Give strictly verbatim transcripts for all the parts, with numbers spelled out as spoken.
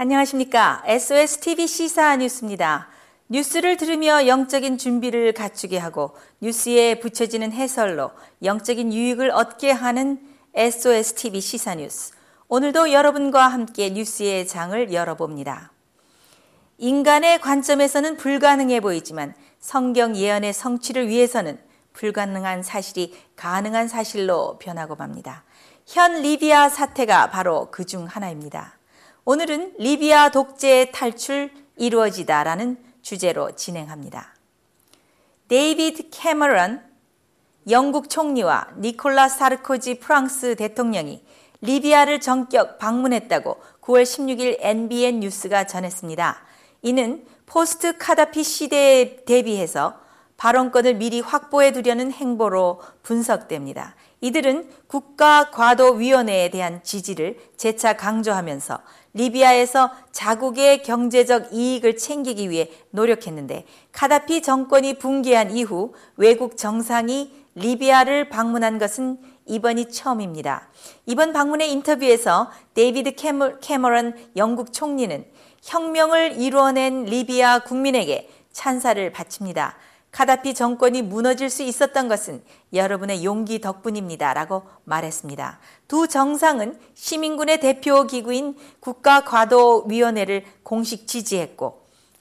안녕하십니까. 에스오에스 티비 시사 뉴스입니다. 뉴스를 들으며 영적인 준비를 갖추게 하고 뉴스에 붙여지는 해설로 영적인 유익을 얻게 하는 에스오에스 티비 시사 뉴스. 오늘도 여러분과 함께 뉴스의 장을 열어봅니다. 인간의 관점에서는 불가능해 보이지만 성경 예언의 성취를 위해서는 불가능한 사실이 가능한 사실로 변하고 맙니다. 현 리비아 사태가 바로 그중 하나입니다. 오늘은 리비아 독재 탈출 이루어지다라는 주제로 진행합니다. 데이비드 캐머런 영국 총리와 니콜라 사르코지 프랑스 대통령이 리비아를 전격 방문했다고 구월 십육일 엔비엔 뉴스가 전했습니다. 이는 포스트 카다피 시대에 대비해서 발언권을 미리 확보해 두려는 행보로 분석됩니다. 이들은 국가과도위원회에 대한 지지를 재차 강조하면서 리비아에서 자국의 경제적 이익을 챙기기 위해 노력했는데 카다피 정권이 붕괴한 이후 외국 정상이 리비아를 방문한 것은 이번이 처음입니다. 이번 방문의 인터뷰에서 데이비드 캐머런 영국 총리는 혁명을 이루어낸 리비아 국민에게 찬사를 바칩니다. 카다피 정권이 무너질 수 있었던 것은 여러분의 용기 덕분입니다. 라고 말했습니다. 두 정상은 시민군의 대표 기구인 국가과도위원회를 공식 지지했고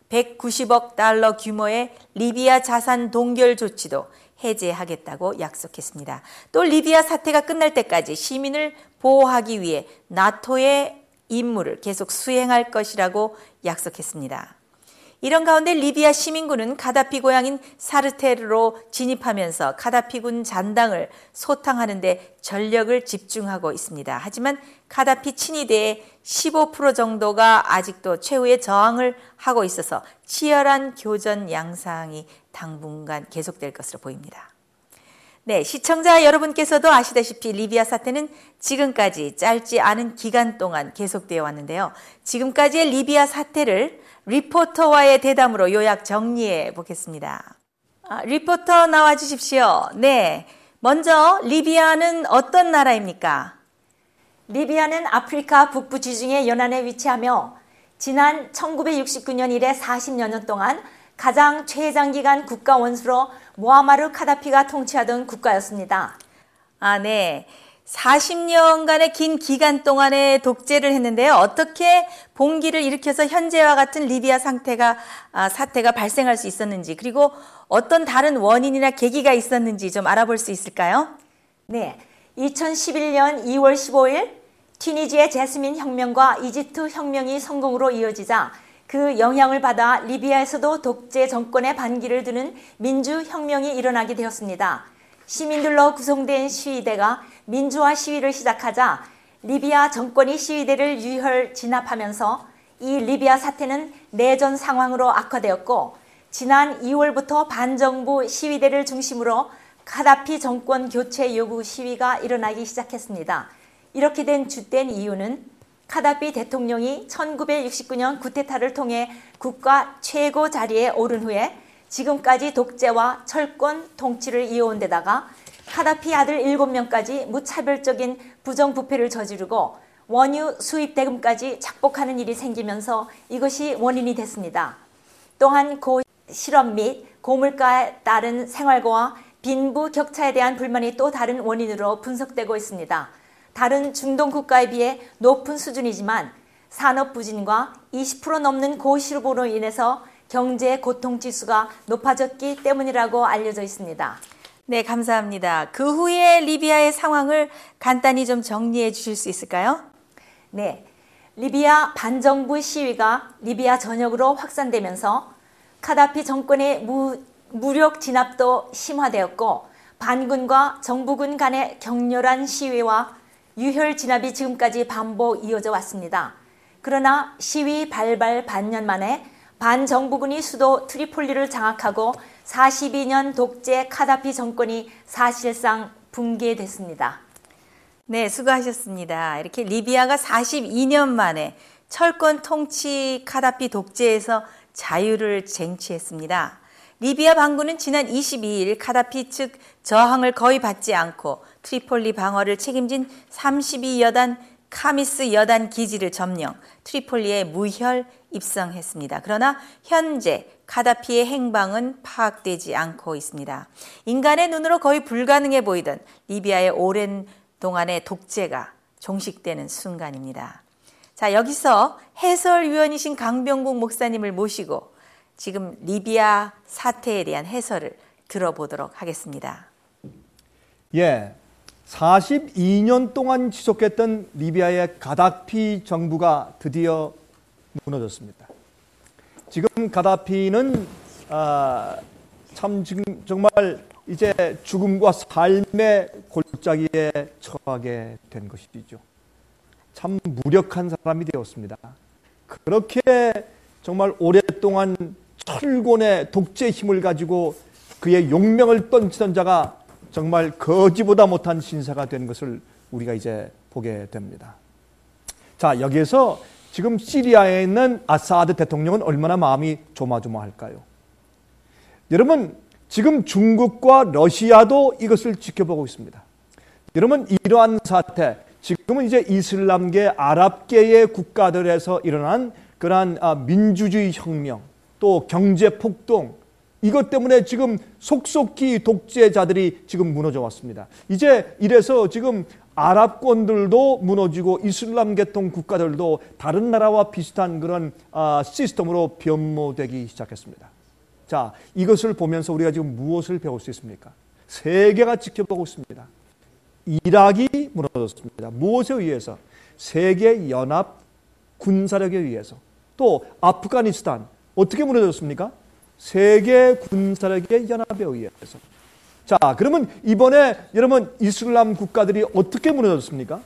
백구십억 달러 규모의 리비아 자산 동결 조치도 해제하겠다고 약속했습니다. 또 리비아 사태가 끝날 때까지 시민을 보호하기 위해 나토의 임무를 계속 수행할 것이라고 약속했습니다. 이런 가운데 리비아 시민군은 카다피 고향인 사르테르로 진입하면서 카다피군 잔당을 소탕하는 데 전력을 집중하고 있습니다. 하지만 카다피 친위대의 십오 퍼센트 정도가 아직도 최후의 저항을 하고 있어서 치열한 교전 양상이 당분간 계속될 것으로 보입니다. 네, 시청자 여러분께서도 아시다시피 리비아 사태는 지금까지 짧지 않은 기간 동안 계속되어 왔는데요. 지금까지의 리비아 사태를 리포터와의 대담으로 요약 정리해 보겠습니다. 아, 리포터 나와 주십시오. 네, 먼저 리비아는 어떤 나라입니까? 리비아는 아프리카 북부 지중해 연안에 위치하며 지난 천구백육십구년 이래 사십여 년 동안 가장 최장기간 국가 원수로 모아마르 카다피가 통치하던 국가였습니다. 아, 네. 사십 년간의 긴 기간 동안에 독재를 했는데요. 어떻게 봉기를 일으켜서 현재와 같은 리비아 상태가, 아, 사태가 발생할 수 있었는지, 그리고 어떤 다른 원인이나 계기가 있었는지 좀 알아볼 수 있을까요? 네. 이천십일년 이월 십오일 튀니지의 제스민 혁명과 이집트 혁명이 성공으로 이어지자 그 영향을 받아 리비아에서도 독재 정권의 반기를 드는 민주혁명이 일어나게 되었습니다. 시민들로 구성된 시위대가 민주화 시위를 시작하자 리비아 정권이 시위대를 유혈 진압하면서 이 리비아 사태는 내전 상황으로 악화되었고 지난 이월부터 반정부 시위대를 중심으로 카다피 정권 교체 요구 시위가 일어나기 시작했습니다. 이렇게 된 주된 이유는 카다피 대통령이 천구백육십구년 쿠데타를 통해 국가 최고 자리에 오른 후에 지금까지 독재와 철권 통치를 이어온 데다가 카다피 아들 일곱 명까지 무차별적인 부정부패를 저지르고 원유 수입 대금까지 착복하는 일이 생기면서 이것이 원인이 됐습니다. 또한 고실업 및 고물가에 따른 생활고와 빈부 격차에 대한 불만이 또 다른 원인으로 분석되고 있습니다. 다른 중동 국가에 비해 높은 수준이지만 산업 부진과 이십 퍼센트 넘는 고실업으로 인해서 경제 고통 지수가 높아졌기 때문이라고 알려져 있습니다. 네, 감사합니다. 그 후에 리비아의 상황을 간단히 좀 정리해 주실 수 있을까요? 네, 리비아 반정부 시위가 리비아 전역으로 확산되면서 카다피 정권의 무, 무력 진압도 심화되었고 반군과 정부군 간의 격렬한 시위와 유혈 진압이 지금까지 반복 이어져 왔습니다. 그러나 시위 발발 반년 만에 반정부군이 수도 트리폴리를 장악하고 사십이년 독재 카다피 정권이 사실상 붕괴됐습니다. 네, 수고하셨습니다. 이렇게 리비아가 사십이년 만에 철권 통치 카다피 독재에서 자유를 쟁취했습니다. 리비아 반군은 지난 이십이일 카다피 측 저항을 거의 받지 않고 트리폴리 방어를 책임진 삼십이 여단 카미스 여단 기지를 점령, 트리폴리에 무혈 입성했습니다. 그러나 현재 카다피의 행방은 파악되지 않고 있습니다. 인간의 눈으로 거의 불가능해 보이던 리비아의 오랜 동안의 독재가 종식되는 순간입니다. 자, 여기서 해설위원이신 강병국 목사님을 모시고 지금 리비아 사태에 대한 해설을 들어보도록 하겠습니다. 예, 사십이 년 동안 지속했던 리비아의 가다피 정부가 드디어 무너졌습니다. 지금 가다피는 아, 참 지금 정말 이제 죽음과 삶의 골짜기에 처하게 된 것이죠. 참 무력한 사람이 되었습니다. 그렇게 정말 오랫동안 철곤의 독재 힘을 가지고 그의 용명을 떨치던 자가 정말 거지보다 못한 신사가 된 것을 우리가 이제 보게 됩니다. 자, 여기에서 지금 시리아에 있는 아사드 대통령은 얼마나 마음이 조마조마할까요? 여러분, 지금 중국과 러시아도 이것을 지켜보고 있습니다. 여러분, 이러한 사태, 지금은 이제 이슬람계, 아랍계의 국가들에서 일어난 그러한 민주주의 혁명, 또 경제 폭동, 이것 때문에 지금 속속히 독재자들이 지금 무너져 왔습니다. 이제 이래서 지금 아랍권들도 무너지고 이슬람 계통 국가들도 다른 나라와 비슷한 그런 아, 시스템으로 변모되기 시작했습니다. 자, 이것을 보면서 우리가 지금 무엇을 배울 수 있습니까? 세계가 지켜보고 있습니다. 이락이 무너졌습니다. 무엇에 의해서? 세계 연합 군사력에 의해서. 또 아프가니스탄 어떻게 무너졌습니까? 세계 군사력의 연합에 의해서. 자, 그러면 이번에 여러분 이슬람 국가들이 어떻게 무너졌습니까?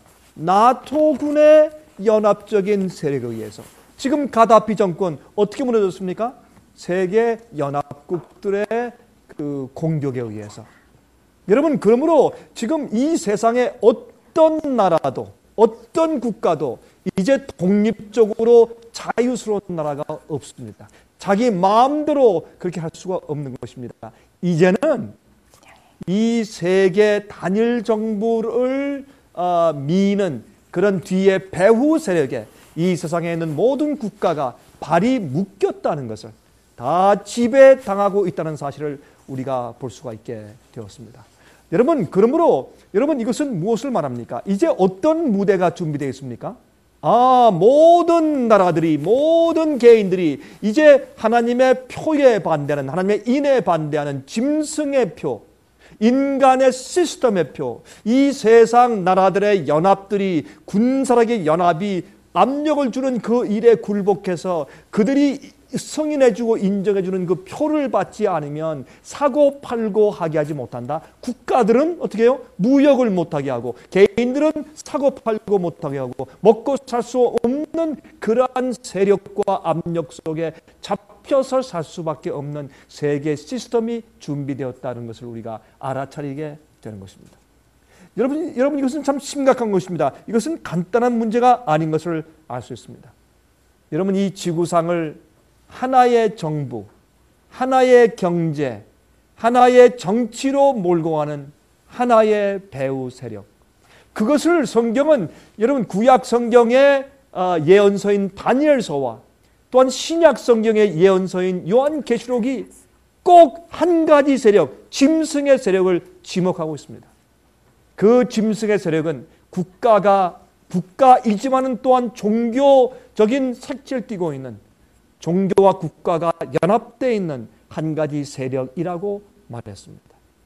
나토군의 연합적인 세력에 의해서. 지금 가다피 정권 어떻게 무너졌습니까? 세계 연합국들의 그 공격에 의해서. 여러분, 그러므로 지금 이 세상에 어떤 나라도 어떤 국가도 이제 독립적으로 자유스러운 나라가 없습니다. 자기 마음대로 그렇게 할 수가 없는 것입니다. 이제는 이 세계 단일 정부를 어, 미는 그런 뒤에 배후 세력에 이 세상에 있는 모든 국가가 발이 묶였다는 것을 다 지배당하고 있다는 사실을 우리가 볼 수가 있게 되었습니다. 여러분, 그러므로 여러분 이것은 무엇을 말합니까? 이제 어떤 무대가 준비되어 있습니까? 아, 모든 나라들이, 모든 개인들이 이제 하나님의 표에 반대하는, 하나님의 인에 반대하는 짐승의 표, 인간의 시스템의 표, 이 세상 나라들의 연합들이, 군사력의 연합이 압력을 주는 그 일에 굴복해서 그들이 승인해주고 인정해주는 그 표를 받지 않으면 사고 팔고 하게 하지 못한다. 국가들은 어떻게 해요? 무역을 못하게 하고 개인들은 사고 팔고 못하게 하고 먹고 살 수 없는 그러한 세력과 압력 속에 잡혀서 살 수밖에 없는 세계 시스템이 준비되었다는 것을 우리가 알아차리게 되는 것입니다. 여러분, 여러분 이것은 참 심각한 것입니다. 이것은 간단한 문제가 아닌 것을 알 수 있습니다. 여러분, 이 지구상을 하나의 정부, 하나의 경제, 하나의 정치로 몰고 가는 하나의 배후 세력. 그것을 성경은 여러분 구약 성경의 예언서인 다니엘서와 또한 신약 성경의 예언서인 요한계시록이 꼭 한 가지 세력, 짐승의 세력을 지목하고 있습니다. 그 짐승의 세력은 국가가 국가이지만은 또한 종교적인 색채를 띠고 있는 종교와 국가가 연합되어 있는 한 가지 세력이라고 말했습니다.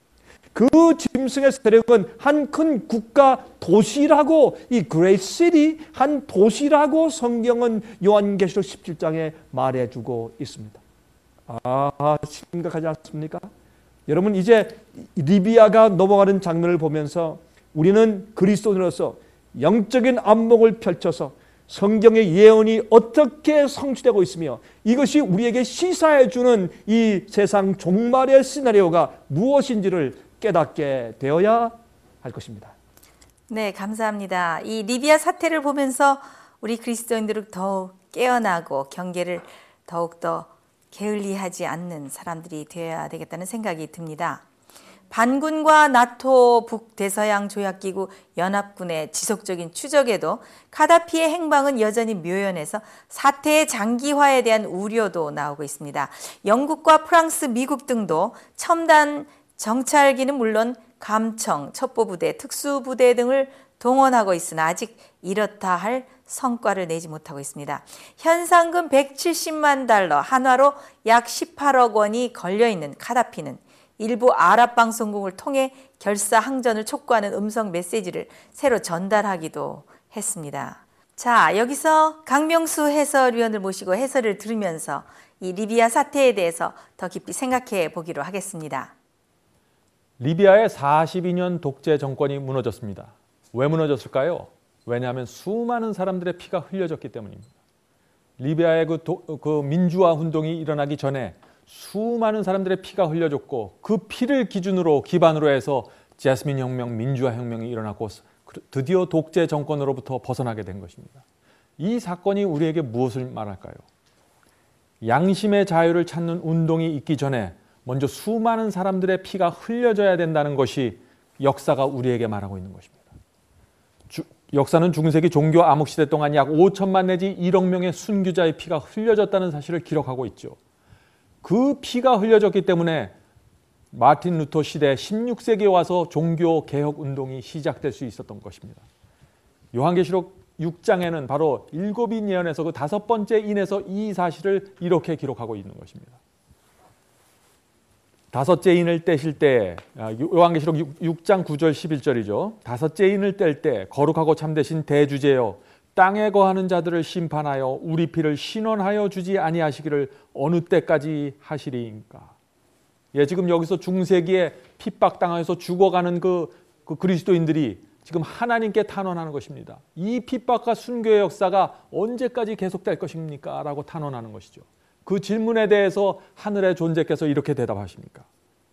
그 짐승의 세력은 한 큰 국가 도시라고, 이 Great City, 한 도시라고 성경은 요한계시록 십칠 장에 말해주고 있습니다. 아, 심각하지 않습니까? 여러분, 이제 리비아가 넘어가는 장면을 보면서 우리는 그리스도인으로서 영적인 안목을 펼쳐서 성경의 예언이 어떻게 성취되고 있으며 이것이 우리에게 시사해주는 이 세상 종말의 시나리오가 무엇인지를 깨닫게 되어야 할 것입니다. 네, 감사합니다. 이 리비아 사태를 보면서 우리 그리스도인들은 더욱 깨어나고 경계를 더욱더 게을리하지 않는 사람들이 되어야 되겠다는 생각이 듭니다. 반군과 나토 북대서양 조약기구 연합군의 지속적인 추적에도 카다피의 행방은 여전히 묘연해서 사태의 장기화에 대한 우려도 나오고 있습니다. 영국과 프랑스, 미국 등도 첨단 정찰기는 물론 감청, 첩보부대, 특수부대 등을 동원하고 있으나 아직 이렇다 할 성과를 내지 못하고 있습니다. 현상금 백칠십만 달러, 한화로 약 십팔억 원이 걸려있는 카다피는 일부 아랍 방송국을 통해 결사항전을 촉구하는 음성 메시지를 새로 전달하기도 했습니다. 자, 여기서 강명수 해설위원을 모시고 해설을 들으면서 이 리비아 사태에 대해서 더 깊이 생각해 보기로 하겠습니다. 리비아의 사십이 년 독재 정권이 무너졌습니다. 왜 무너졌을까요? 왜냐하면 수많은 사람들의 피가 흘려졌기 때문입니다. 리비아의 그, 도, 그 민주화 운동이 일어나기 전에 수많은 사람들의 피가 흘려졌고 그 피를 기준으로 기반으로 해서 제스민 혁명, 민주화 혁명이 일어났고 드디어 독재 정권으로부터 벗어나게 된 것입니다. 이 사건이 우리에게 무엇을 말할까요? 양심의 자유를 찾는 운동이 있기 전에 먼저 수많은 사람들의 피가 흘려져야 된다는 것이 역사가 우리에게 말하고 있는 것입니다. 주, 역사는 중세기 종교 암흑 시대 동안 약 오천만 내지 일억 명의 순교자의 피가 흘려졌다는 사실을 기록하고 있죠. 그 피가 흘려졌기 때문에 마틴 루터 시대 십육 세기에 와서 종교 개혁 운동이 시작될 수 있었던 것입니다. 요한계시록 육 장에는 바로 일곱 인 예언에서 그 다섯 번째 인에서 이 사실을 이렇게 기록하고 있는 것입니다. 다섯째 인을 떼실 때, 요한계시록 육 장 구 절 십일 절이죠. 다섯째 인을 뗄 때 거룩하고 참되신 대주제여 땅에 거하는 자들을 심판하여 우리 피를 신원하여 주지 아니하시기를 어느 때까지 하시리인가. 예, 지금 여기서 중세기에 핍박당해서 죽어가는 그, 그 그리스도인들이 지금 하나님께 탄원하는 것입니다. 이 핍박과 순교의 역사가 언제까지 계속될 것입니까? 라고 탄원하는 것이죠. 그 질문에 대해서 하늘의 존재께서 이렇게 대답하십니까?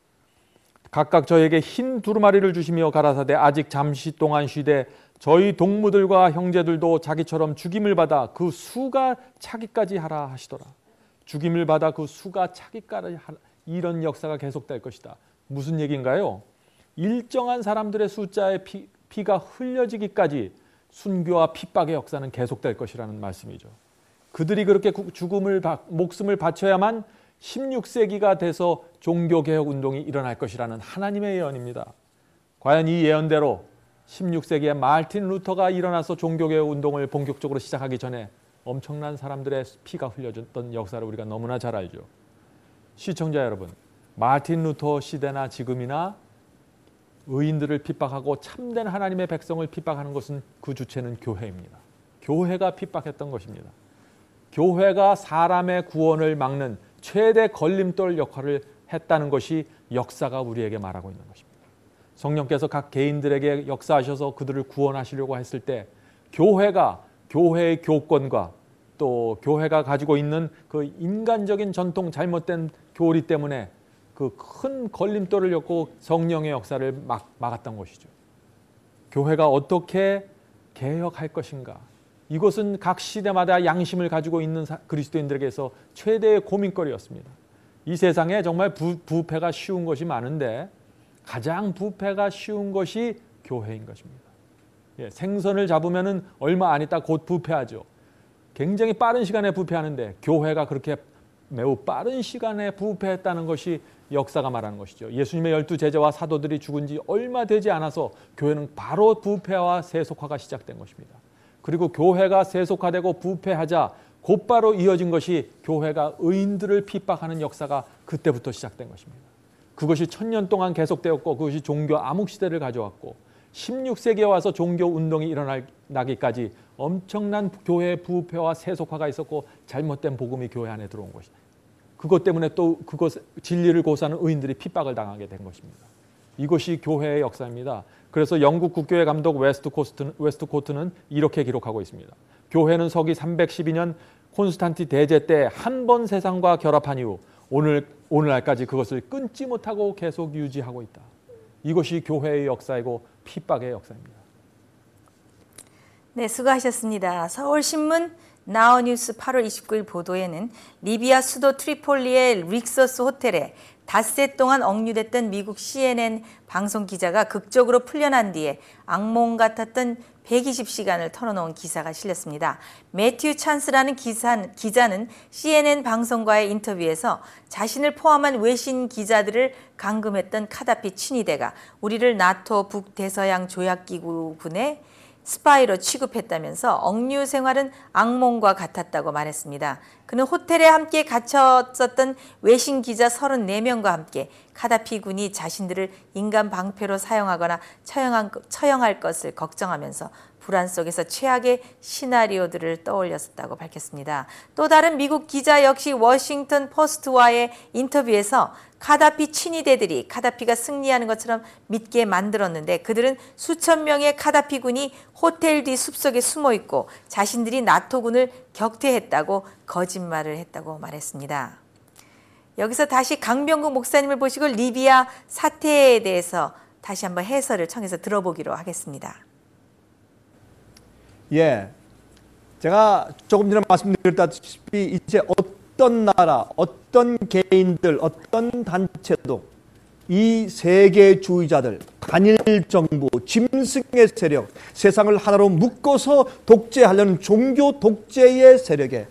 각각 저에게 흰 두루마리를 주시며 가라사대 아직 잠시 동안 쉬되 저희 동무들과 형제들도 자기처럼 죽임을 받아 그 수가 차기까지 하라 하시더라. 죽임을 받아 그 수가 차기까지 하라. 이런 역사가 계속될 것이다. 무슨 얘기인가요? 일정한 사람들의 숫자의 피, 피가 흘려지기까지 순교와 핍박의 역사는 계속될 것이라는 말씀이죠. 그들이 그렇게 죽음을 목숨을 바쳐야만 십육 세기가 돼서 종교개혁 운동이 일어날 것이라는 하나님의 예언입니다. 과연 이 예언대로 십육 세기에 마틴 루터가 일어나서 종교개혁 운동을 본격적으로 시작하기 전에 엄청난 사람들의 피가 흘려졌던 역사를 우리가 너무나 잘 알죠. 시청자 여러분, 마틴 루터 시대나 지금이나 의인들을 핍박하고 참된 하나님의 백성을 핍박하는 것은 그 주체는 교회입니다. 교회가 핍박했던 것입니다. 교회가 사람의 구원을 막는 최대 걸림돌 역할을 했다는 것이 역사가 우리에게 말하고 있는 것입니다. 성령께서 각 개인들에게 역사하셔서 그들을 구원하시려고 했을 때 교회가 교회의 교권과 또 교회가 가지고 있는 그 인간적인 전통 잘못된 교리 때문에 그 큰 걸림돌을 엮고 성령의 역사를 막, 막았던 것이죠. 교회가 어떻게 개혁할 것인가? 이것은 각 시대마다 양심을 가지고 있는 그리스도인들에게서 최대의 고민거리였습니다. 이 세상에 정말 부, 부패가 쉬운 것이 많은데 가장 부패가 쉬운 것이 교회인 것입니다. 예, 생선을 잡으면 얼마 안 있다 곧 부패하죠. 굉장히 빠른 시간에 부패하는데 교회가 그렇게 매우 빠른 시간에 부패했다는 것이 역사가 말하는 것이죠. 예수님의 열두 제자와 사도들이 죽은 지 얼마 되지 않아서 교회는 바로 부패와 세속화가 시작된 것입니다. 그리고 교회가 세속화되고 부패하자 곧바로 이어진 것이 교회가 의인들을 핍박하는 역사가 그때부터 시작된 것입니다. 그것이 천년 동안 계속되었고 그것이 종교 암흑시대를 가져왔고 십육 세기에 와서 종교 운동이 일어나기까지 엄청난 교회의 부패와 세속화가 있었고 잘못된 복음이 교회 안에 들어온 것이다. 그것 때문에 또 그것 진리를 고수하는 의인들이 핍박을 당하게 된 것입니다. 이것이 교회의 역사입니다. 그래서 영국 국교회 감독 웨스트코스트, 웨스트코트는 이렇게 기록하고 있습니다. 교회는 서기 삼백십이 년 콘스탄티 대제 때 한 번 세상과 결합한 이후 오늘, 오늘날까지 그것을 끊지 못하고 계속 유지하고 있다. 이것이 교회의 역사이고 핍박의 역사입니다. 네, 수고하셨습니다. 서울신문 나우뉴스 팔월 이십구일 보도에는 리비아 수도 트리폴리의 릭소스 호텔에 닷새 동안 억류됐던 미국 씨엔엔 방송 기자가 극적으로 풀려난 뒤에 악몽 같았던 백이십 시간을 털어놓은 기사가 실렸습니다. 매튜 찬스라는 기사, 기자는 씨엔엔 방송과의 인터뷰에서 자신을 포함한 외신 기자들을 감금했던 카다피 친위대가 우리를 나토 북대서양 조약기구군의 스파이로 취급했다면서 억류 생활은 악몽과 같았다고 말했습니다. 그는 호텔에 함께 갇혔었던 외신 기자 서른네 명과 함께 카다피 군이 자신들을 인간 방패로 사용하거나 처형한, 처형할 것을 걱정하면서 불안 속에서 최악의 시나리오들을 떠올렸었다고 밝혔습니다. 또 다른 미국 기자 역시 워싱턴 포스트와의 인터뷰에서 카다피 친위대들이 카다피가 승리하는 것처럼 믿게 만들었는데 그들은 수천 명의 카다피 군이 호텔 뒤 숲속에 숨어 있고 자신들이 나토군을 격퇴했다고 거짓말을 했다고 말했습니다. 여기서 다시 강병국 목사님을 보시고 리비아 사태에 대해서 다시 한번 해설을 청해서 들어보기로 하겠습니다. 예, 제가 조금 전에 말씀드렸다시피 이제 어떤 나라, 어떤 개인들, 어떤 단체도 이 세계주의자들, 단일 정부, 짐승의 세력, 세상을 하나로 묶어서 독재하려는 종교 독재의 세력에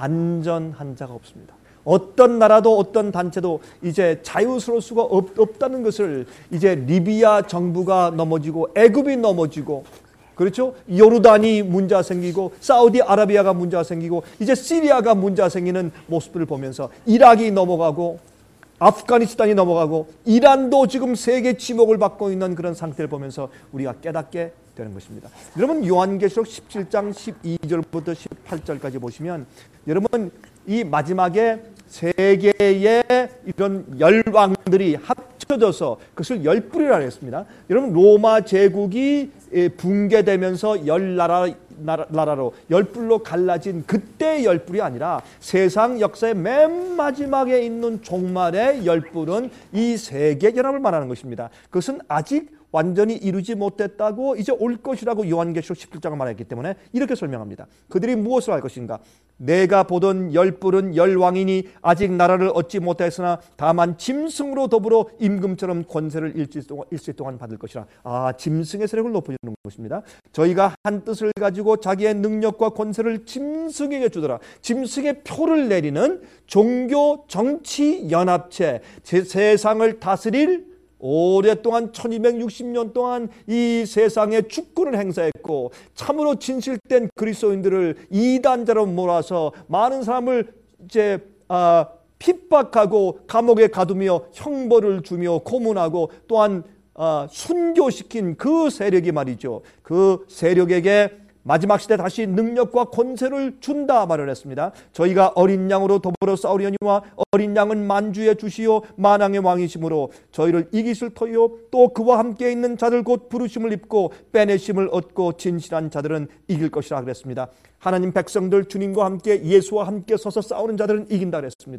안전한 자가 없습니다. 어떤 나라도 어떤 단체도 이제 자유스러울 수가 없, 없다는 것을 이제 리비아 정부가 넘어지고 애굽이 넘어지고 그렇죠? 요르단이 문제가 생기고 사우디아라비아가 문제가 생기고 이제 시리아가 문제가 생기는 모습들을 보면서 이락이 넘어가고 아프가니스탄이 넘어가고 이란도 지금 세계 지목을 받고 있는 그런 상태를 보면서 우리가 깨닫게 되는 것입니다. 여러분 요한계시록 십칠 장 십이 절부터 십팔 절까지 보시면 여러분 이 마지막에 세계의 이런 열왕들이 합쳐져서 그것을 열불이라 했습니다. 여러분 로마 제국이 붕괴되면서 열 나라, 나라, 나라로 열불로 갈라진 그때의 열불이 아니라 세상 역사의 맨 마지막에 있는 종말의 열불은 이 세계 연합을 말하는 것입니다. 그것은 아직 완전히 이루지 못했다고 이제 올 것이라고 요한계시록 십칠 장을 말했기 때문에 이렇게 설명합니다. 그들이 무엇을 할 것인가? 내가 보던 열불은 열왕이니 아직 나라를 얻지 못했으나 다만 짐승으로 더불어 임금처럼 권세를 일시 동안, 일시 동안 받을 것이라. 아, 짐승의 세력을 높여주는 것입니다. 저희가 한 뜻을 가지고 자기의 능력과 권세를 짐승에게 주더라. 짐승의 표를 내리는 종교 정치 연합체, 제 세상을 다스릴 오랫동안 천이백육십 년 동안 이 세상에 주권을 행사했고 참으로 진실된 그리스도인들을 이단자로 몰아서 많은 사람을 이제 아, 핍박하고 감옥에 가두며 형벌을 주며 고문하고 또한 아, 순교시킨 그 세력이 말이죠. 그 세력에게 마지막 시대 다시 능력과 권세를 준다 말을 했습니다. 저희가 어린 양으로 더불어 싸우려니와 어린 양은 만주의 주시요 만왕의 왕이심으로 저희를 이기실 터이요 또 그와 함께 있는 자들 곧 부르심을 입고 빼내심을 얻고 진실한 자들은 이길 것이라 그랬습니다. 하나님 백성들 주님과 함께 예수와 함께 서서 싸우는 자들은 이긴다 그랬습니다.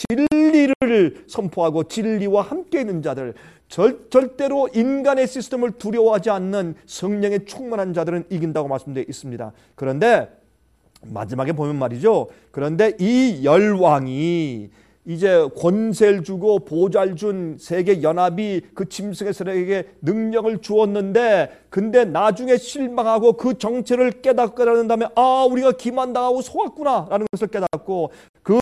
진리를 선포하고 진리와 함께 있는 자들, 절, 절대로 인간의 시스템을 두려워하지 않는 성령에 충만한 자들은 이긴다고 말씀되어 있습니다. 그런데 마지막에 보면 말이죠. 그런데 이 열왕이 이제 권세를 주고 보좌를 준 세계 연합이 그 짐승의 세력에게 능력을 주었는데 근데 나중에 실망하고 그 정체를 깨닫고 깨닫는 다음에 아 우리가 기만당하고 속았구나 라는 것을 깨닫고 그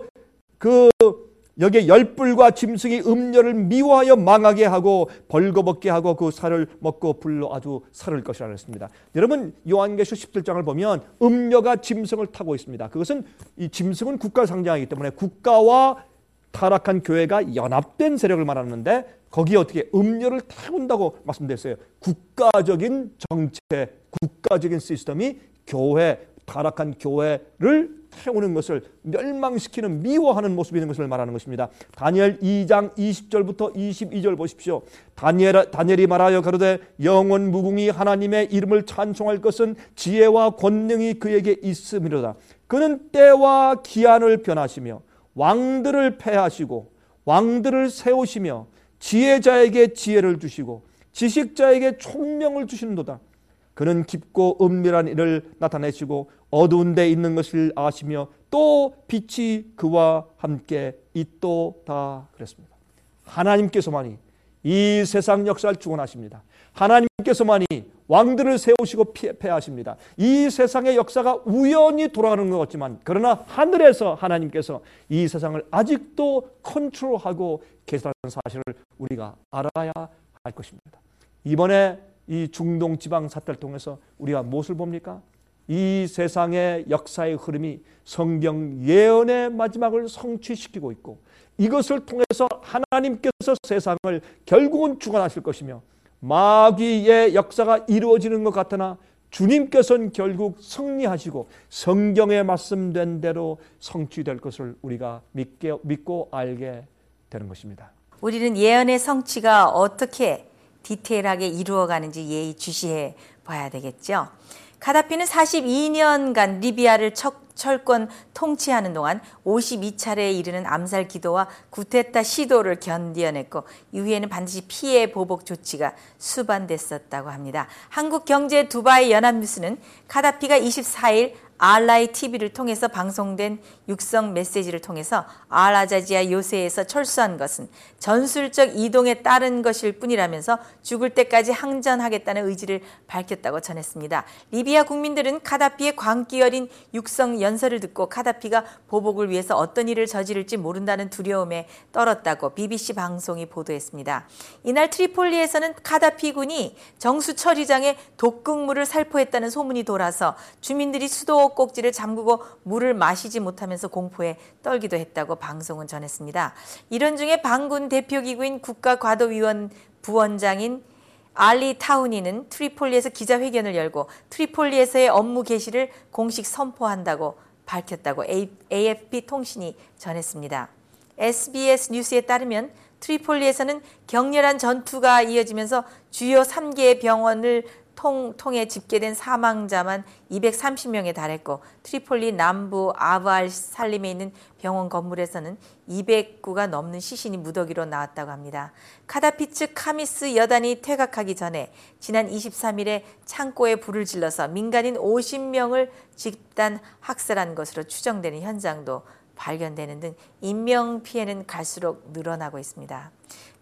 그 여기에 열불과 짐승이 음녀를 미워하여 망하게 하고 벌거벗게 하고 그 살을 먹고 불로 아주 살을 것이라 했습니다. 여러분 요한계시록 십칠 장을 보면 음녀가 짐승을 타고 있습니다. 그것은 이 짐승은 국가를 상징하기 때문에 국가와 타락한 교회가 연합된 세력을 말하는데 거기에 어떻게 음녀를 태운다고 말씀드렸어요. 국가적인 정체, 국가적인 시스템이 교회, 타락한 교회를 태우는 것을 멸망시키는 미워하는 모습이 있는 것을 말하는 것입니다. 다니엘 이 장 이십 절부터 이십이 절 보십시오. 다니엘, 다니엘이 말하여 가로되 영원 무궁히 하나님의 이름을 찬송할 것은 지혜와 권능이 그에게 있음이로다. 그는 때와 기한을 변하시며 왕들을 패하시고 왕들을 세우시며 지혜자에게 지혜를 주시고 지식자에게 총명을 주시는도다. 그는 깊고 은밀한 일을 나타내시고 어두운 데 있는 것을 아시며 또 빛이 그와 함께 있도다 그랬습니다. 하나님께서만이 이 세상 역사를 주관하십니다. 하나님께서만이 왕들을 세우시고 폐하십니다. 이 세상의 역사가 우연히 돌아가는 것 같지만 그러나 하늘에서 하나님께서 이 세상을 아직도 컨트롤하고 계산하는 사실을 우리가 알아야 할 것입니다. 이번에 이 중동 지방 사태를 통해서 우리가 무엇을 봅니까? 이 세상의 역사의 흐름이 성경 예언의 마지막을 성취시키고 있고 이것을 통해서 하나님께서 세상을 결국은 주관하실 것이며 마귀의 역사가 이루어지는 것 같으나 주님께서는 결국 승리하시고 성경에 말씀된 대로 성취될 것을 우리가 믿게, 믿고 알게 되는 것입니다. 우리는 예언의 성취가 어떻게 디테일하게 이루어가는지 예의주시해 봐야 되겠죠. 카다피는 사십이 년간 리비아를 척, 철권 통치하는 동안 오십이 차례에 이르는 암살 기도와 구테타 시도를 견뎌냈고 이후에는 반드시 피해 보복 조치가 수반됐었다고 합니다. 한국경제 두바이 연합뉴스는 카다피가 이십사 일 알라이 티비를 통해서 방송된 육성 메시지를 통해서 알아자지아 요새에서 철수한 것은 전술적 이동에 따른 것일 뿐이라면서 죽을 때까지 항전하겠다는 의지를 밝혔다고 전했습니다. 리비아 국민들은 카다피의 광기 어린 육성 연설을 듣고 카다피가 보복을 위해서 어떤 일을 저지를지 모른다는 두려움에 떨었다고 비비씨 방송이 보도했습니다. 이날 트리폴리에서는 카다피 군이 정수 처리장에 독극물을 살포했다는 소문이 돌아서 주민들이 수도 꼭지를 잠그고 물을 마시지 못하면서 공포에 떨기도 했다고 방송은 전했습니다. 이런 중에 반군 대표기구인 국가과도위원 부원장인 알리 타우니는 트리폴리에서 기자회견을 열고 트리폴리에서의 업무 개시를 공식 선포한다고 밝혔다고 에이에프피 통신이 전했습니다. 에스비에스 뉴스에 따르면 트리폴리에서는 격렬한 전투가 이어지면서 주요 세 개의 병원을 통, 통해 집계된 사망자만 이백삼십 명에 달했고 트리폴리 남부 아브알 살림에 있는 병원 건물에서는 이백 구가 넘는 시신이 무더기로 나왔다고 합니다. 카다피 측 카미스 여단이 퇴각하기 전에 지난 이십삼 일에 창고에 불을 질러서 민간인 오십 명을 집단 학살한 것으로 추정되는 현장도 발견되는 등 인명피해는 갈수록 늘어나고 있습니다.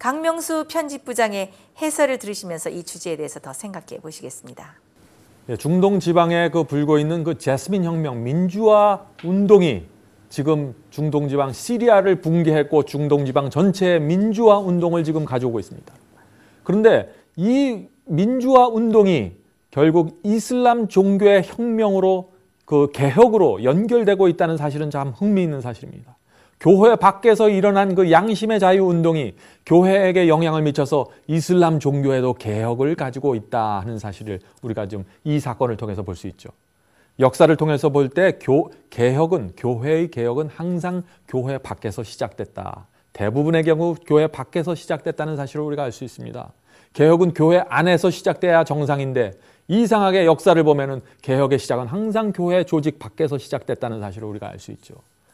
강명수 편집부장의 해설을 들으시면서 이 주제에 대해서 더 생각해 보시겠습니다. 중동 지방에 그 불고 있는 그 제스민 혁명, 민주화 운동이 지금 중동 지방 시리아를 붕괴했고 중동 지방 전체의 민주화 운동을 지금 가져오고 있습니다. 그런데 이 민주화 운동이 결국 이슬람 종교의 혁명으로 그 개혁으로 연결되고 있다는 사실은 참 흥미있는 사실입니다. 교회 밖에서 일어난 그 양심의 자유 운동이 교회에게 영향을 미쳐서 이슬람 종교에도 개혁을 가지고 있다 하는 사실을 우리가 좀 이 사건을 통해서 볼 수 있죠. 역사를 통해서 볼 때 개혁은 교회의 개혁은 항상 교회 밖에서 시작됐다. 대부분의 경우 교회 밖에서 시작됐다는 사실을 우리가 알 수 있습니다. 개혁은 교회 안에서 시작돼야 정상인데 이상하게 역사를 보면은 개혁의 시작은 항상 교회 조직 밖에서 시작됐다는 사실을 우리가 알 수 있죠.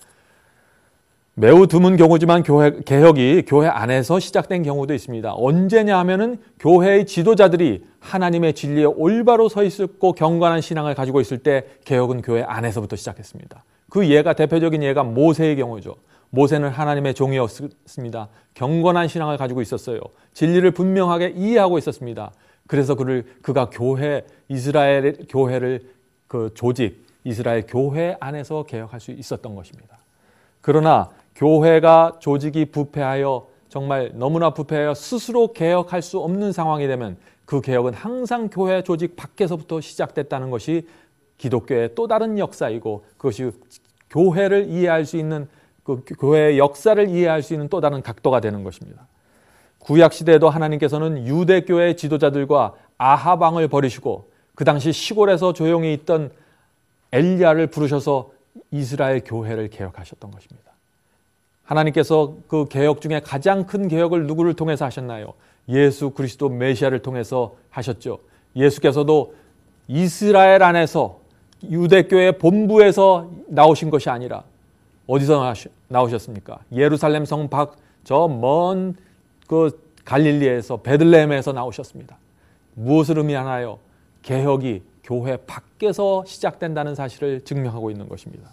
매우 드문 경우지만 교회, 개혁이 교회 안에서 시작된 경우도 있습니다. 언제냐 하면은 교회의 지도자들이 하나님의 진리에 올바로 서 있고 경건한 신앙을 가지고 있을 때 개혁은 교회 안에서부터 시작했습니다. 그 예가 대표적인 예가 모세의 경우죠. 모세는 하나님의 종이었습니다. 경건한 신앙을 가지고 있었어요. 진리를 분명하게 이해하고 있었습니다. 그래서 그를 그가 교회 이스라엘 교회를 그 조직 이스라엘 교회 안에서 개혁할 수 있었던 것입니다. 그러나 교회가 조직이 부패하여 정말 너무나 부패하여 스스로 개혁할 수 없는 상황이 되면 그 개혁은 항상 교회 조직 밖에서부터 시작됐다는 것이 기독교의 또 다른 역사이고 그것이 교회를 이해할 수 있는 그 교회의 역사를 이해할 수 있는 또 다른 각도가 되는 것입니다. 구약 시대에도 하나님께서는 유대교의 지도자들과 아합 왕을 버리시고 그 당시 시골에서 조용히 있던 엘리야를 부르셔서 이스라엘 교회를 개혁하셨던 것입니다. 하나님께서 그 개혁 중에 가장 큰 개혁을 누구를 통해서 하셨나요? 예수 그리스도 메시아를 통해서 하셨죠. 예수께서도 이스라엘 안에서 유대교의 본부에서 나오신 것이 아니라 어디서 나오셨습니까? 예루살렘 성 밖 저 먼 그 갈릴리에서 베들레헴에서 나오셨습니다. 무엇을 의미하나요? 개혁이 교회 밖에서 시작된다는 사실을 증명하고 있는 것입니다.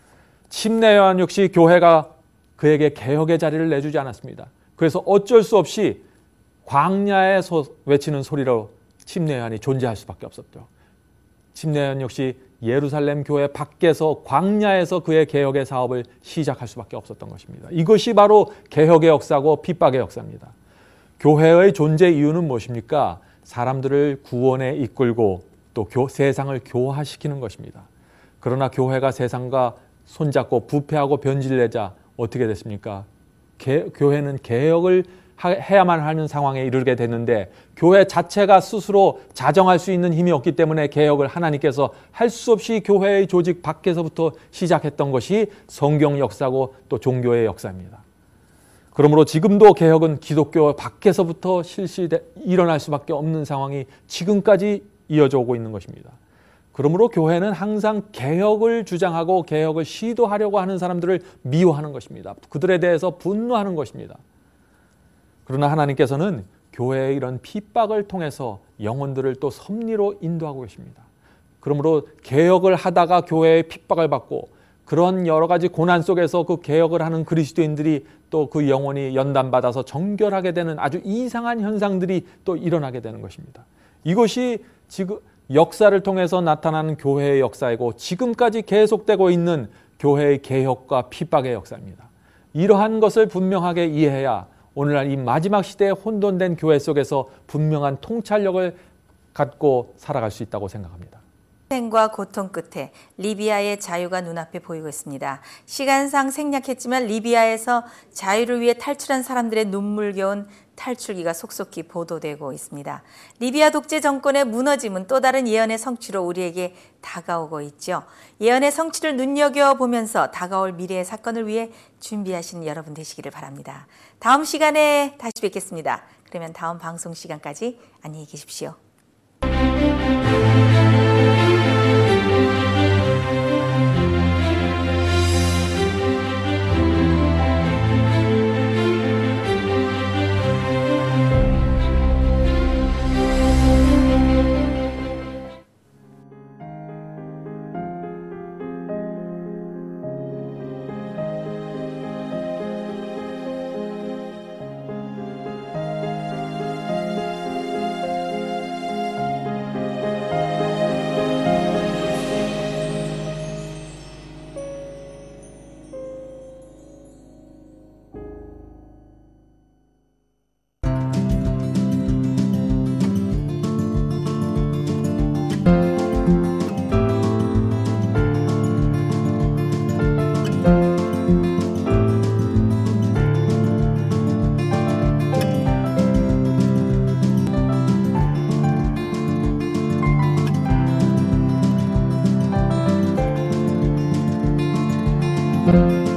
침례 요한 역시 교회가 그에게 개혁의 자리를 내주지 않았습니다. 그래서 어쩔 수 없이 광야에 소, 외치는 소리로 침례 요한이 존재할 수밖에 없었죠. 침례 요한 역시 예루살렘 교회 밖에서 광야에서 그의 개혁의 사업을 시작할 수밖에 없었던 것입니다. 이것이 바로 개혁의 역사고 핍박의 역사입니다. 교회의 존재 이유는 무엇입니까? 사람들을 구원에 이끌고 또 교, 세상을 교화시키는 것입니다. 그러나 교회가 세상과 손잡고 부패하고 변질되자 어떻게 됐습니까? 개, 교회는 개혁을 하, 해야만 하는 상황에 이르게 됐는데 교회 자체가 스스로 자정할 수 있는 힘이 없기 때문에 개혁을 하나님께서 할 수 없이 교회의 조직 밖에서부터 시작했던 것이 성경 역사고 또 종교의 역사입니다. 그러므로 지금도 개혁은 기독교 밖에서부터 실시돼 일어날 수밖에 없는 상황이 지금까지 이어져 오고 있는 것입니다. 그러므로 교회는 항상 개혁을 주장하고 개혁을 시도하려고 하는 사람들을 미워하는 것입니다. 그들에 대해서 분노하는 것입니다. 그러나 하나님께서는 교회의 이런 핍박을 통해서 영혼들을 또 섭리로 인도하고 계십니다. 그러므로 개혁을 하다가 교회의 핍박을 받고 그런 여러 가지 고난 속에서 그 개혁을 하는 그리스도인들이 또 그 영혼이 연단받아서 정결하게 되는 아주 이상한 현상들이 또 일어나게 되는 것입니다. 이것이 지금 역사를 통해서 나타나는 교회의 역사이고 지금까지 계속되고 있는 교회의 개혁과 핍박의 역사입니다. 이러한 것을 분명하게 이해해야 오늘날 이 마지막 시대에 혼돈된 교회 속에서 분명한 통찰력을 갖고 살아갈 수 있다고 생각합니다. 희생과 고통 끝에 리비아의 자유가 눈앞에 보이고 있습니다. 시간상 생략했지만 리비아에서 자유를 위해 탈출한 사람들의 눈물겨운 탈출기가 속속히 보도되고 있습니다. 리비아 독재 정권의 무너짐은 또 다른 예언의 성취로 우리에게 다가오고 있죠. 예언의 성취를 눈여겨보면서 다가올 미래의 사건을 위해 준비하시는 여러분 되시기를 바랍니다. 다음 시간에 다시 뵙겠습니다. 그러면 다음 방송 시간까지 안녕히 계십시오. thank you